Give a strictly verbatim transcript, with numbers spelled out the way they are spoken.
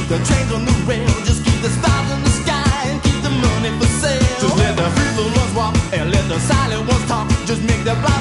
The trains on the rail, just keep the stars in the sky and keep the money for sale. Just let the feeble ones walk and let the silent ones talk. Just make the blind